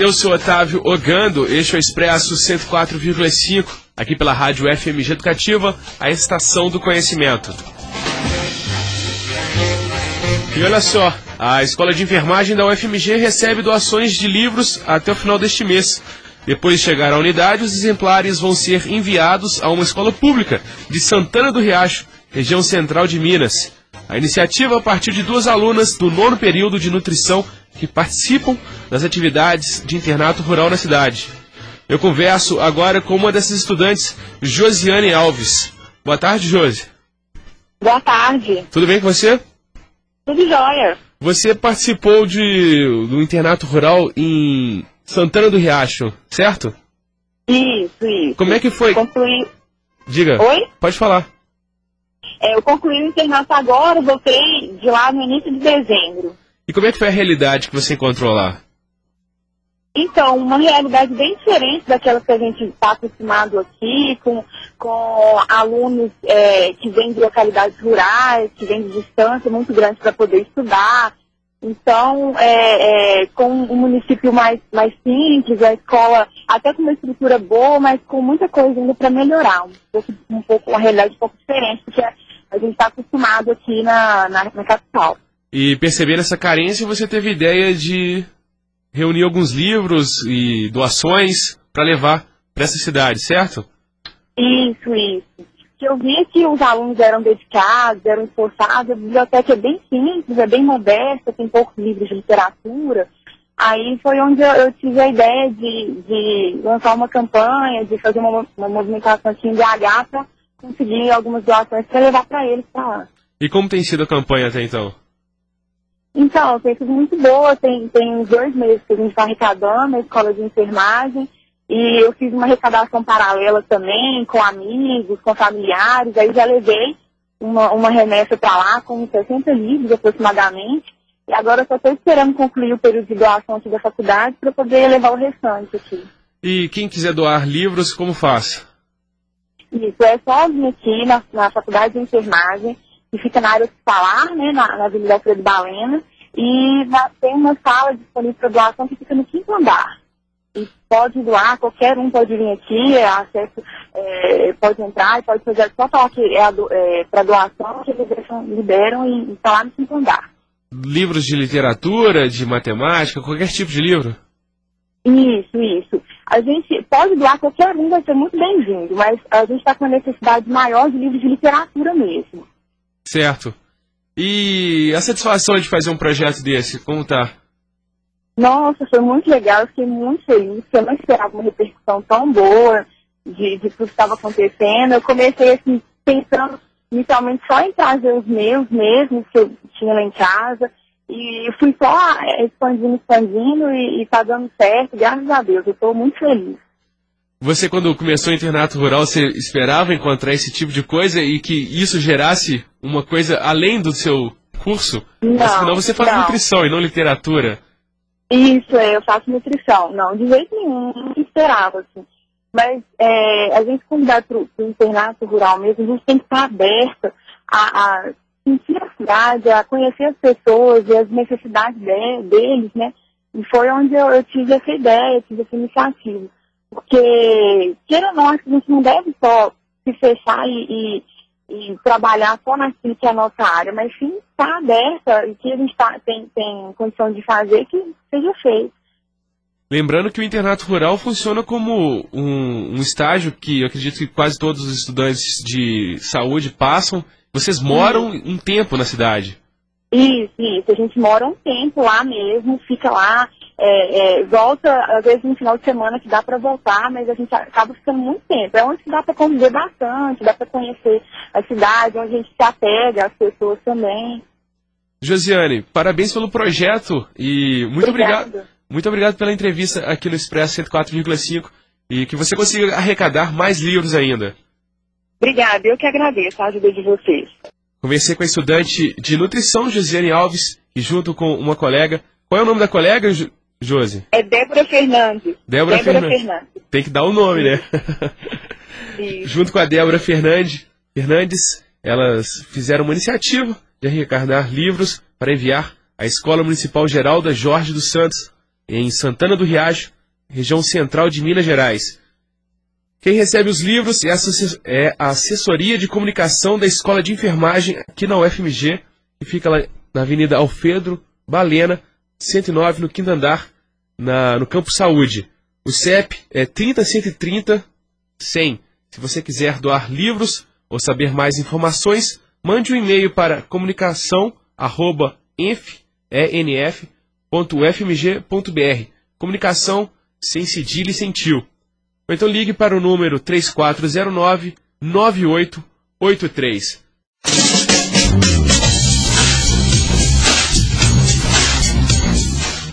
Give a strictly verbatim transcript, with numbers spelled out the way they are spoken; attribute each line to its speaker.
Speaker 1: Eu sou Otávio Ogando, este é o Expresso cento e quatro vírgula cinco, aqui pela Rádio F M G Educativa, a estação do conhecimento. E olha só, a Escola de Enfermagem da U F M G recebe doações de livros até o final deste mês. Depois de chegar à unidade, os exemplares vão ser enviados a uma escola pública de Santana do Riacho, região central de Minas. A iniciativa a partir de duas alunas do nono período de nutrição que participam das atividades de internato rural na cidade. Eu converso agora com uma dessas estudantes, Josiane Alves. Boa tarde, Josi.
Speaker 2: Boa tarde.
Speaker 1: Tudo bem com você?
Speaker 2: Tudo jóia.
Speaker 1: Você participou de, do internato rural em Santana do Riacho, certo?
Speaker 2: Isso, isso.
Speaker 1: Como é que foi?
Speaker 2: Concluí...
Speaker 1: Diga.
Speaker 2: Oi?
Speaker 1: Pode falar.
Speaker 2: É, eu concluí o internato agora, voltei de lá no início de dezembro.
Speaker 1: E como é que foi a realidade que você encontrou lá?
Speaker 2: Então, uma realidade bem diferente daquela que a gente está acostumado aqui, com, com alunos é, que vêm de localidades rurais, que vêm de distância muito grande para poder estudar. Então, é, é, com um município mais, mais simples, a escola até com uma estrutura boa, mas com muita coisa ainda para melhorar. Um pouco, um pouco, uma realidade um pouco diferente, porque a gente está acostumado aqui na, na, na capital.
Speaker 1: E percebendo essa carência, você teve ideia de reunir alguns livros e doações para levar para essa cidade, certo?
Speaker 2: Isso, isso. Que eu vi que os alunos eram dedicados, eram esforçados, a biblioteca é bem simples, é bem modesta, tem poucos livros de literatura. Aí foi onde eu, eu tive a ideia de, de lançar uma campanha, de fazer uma, uma movimentação aqui em B H para conseguir algumas doações para levar para eles para lá.
Speaker 1: E como tem sido a campanha até então?
Speaker 2: Então, tem sido muito boa, tem, tem uns dois meses que a gente está arrecadando na escola de enfermagem, e eu fiz uma arrecadação paralela também, com amigos, com familiares, aí já levei uma, uma remessa para lá com sessenta livros aproximadamente, e agora eu só estou esperando concluir o período de doação aqui da faculdade para poder levar o restante aqui.
Speaker 1: E quem quiser doar livros, como faz?
Speaker 2: Isso, é só vir aqui na, na faculdade de enfermagem, que fica na área hospitalar, né, na, na Avenida Alfredo Balena, e na, tem uma sala disponível para doação que fica no quinto andar. E pode doar, qualquer um pode vir aqui, é acesso, é, pode entrar e pode fazer, só falar que é, é para doação, que eles deixam, liberam e está lá no quinto andar. Livros
Speaker 1: de literatura, de matemática, qualquer tipo de livro?
Speaker 2: Isso, isso. A gente pode doar, qualquer um vai ser muito bem-vindo, mas a gente está com uma necessidade maior de livros de literatura mesmo.
Speaker 1: Certo. E a satisfação de fazer um projeto desse, como tá?
Speaker 2: Nossa, foi muito legal, eu fiquei muito feliz, porque eu não esperava uma repercussão tão boa de, de tudo que estava acontecendo. Eu comecei assim, pensando inicialmente só em trazer os meus mesmos, que eu tinha lá em casa, e fui só expandindo, expandindo, e, e tá dando certo, graças a Deus, eu estou muito feliz.
Speaker 1: Você, quando começou o internato rural, você esperava encontrar esse tipo de coisa e que isso gerasse uma coisa além do seu curso?
Speaker 2: Não,
Speaker 1: Afinal, você faz
Speaker 2: não.
Speaker 1: nutrição e não literatura.
Speaker 2: Isso, é, eu faço nutrição. Não, de jeito nenhum, não esperava, assim. Mas é, a gente, quando vai para o internato rural mesmo, a gente tem que estar aberta a, a sentir a cidade, a conhecer as pessoas e as necessidades de, deles, né? E foi onde eu, eu tive essa ideia, eu tive essa iniciativa. Porque, queira ou não, a gente não deve só se fechar e, e, e trabalhar só naquilo que é a nossa área, mas sim estar aberta e que a gente tá, tem, tem condição de fazer, que seja feito.
Speaker 1: Lembrando que o internato rural funciona como um, um estágio que eu acredito que quase todos os estudantes de saúde passam. Vocês moram
Speaker 2: Isso.
Speaker 1: um tempo na cidade?
Speaker 2: Isso, isso. A gente mora um tempo lá mesmo, fica lá, é, é, volta, às vezes no final de semana que dá para voltar, mas a gente acaba ficando muito tempo. É onde dá para conviver bastante, dá para conhecer a cidade, onde a gente se apega às pessoas também.
Speaker 1: Josiane, parabéns pelo projeto e muito
Speaker 2: Obrigada.
Speaker 1: obrigado. Muito obrigado pela entrevista aqui no Expresso cento e quatro vírgula cinco e que você consiga arrecadar mais livros ainda.
Speaker 2: Obrigada, eu que agradeço a ajuda de vocês.
Speaker 1: Conversei com a estudante de nutrição, Josiane Alves, e junto com uma colega. Qual é o nome da colega, Josi?
Speaker 2: É Débora Fernandes.
Speaker 1: Débora,
Speaker 2: Débora
Speaker 1: Fernandes.
Speaker 2: Fernandes.
Speaker 1: Tem que dar o nome, né?
Speaker 2: Isso.
Speaker 1: Junto com a Débora Fernandes, Fernandes, elas fizeram uma iniciativa de arrecadar livros para enviar à Escola Municipal Geralda Jorge dos Santos, em Santana do Riacho, região central de Minas Gerais. Quem recebe os livros é a assessoria de comunicação da Escola de Enfermagem aqui na U F M G, que fica lá na Avenida Alfredo Balena, cento e nove, no quinto andar, na, no Campo Saúde. O C E P é trinta, cento e trinta, cem. Se você quiser doar livros ou saber mais informações, mande um e-mail para comunicação arroba enf ponto u f m g ponto b r. Comunicação sem cedilha e sem tio. Ou então ligue para o número três quatro zero nove, nove oito oito três.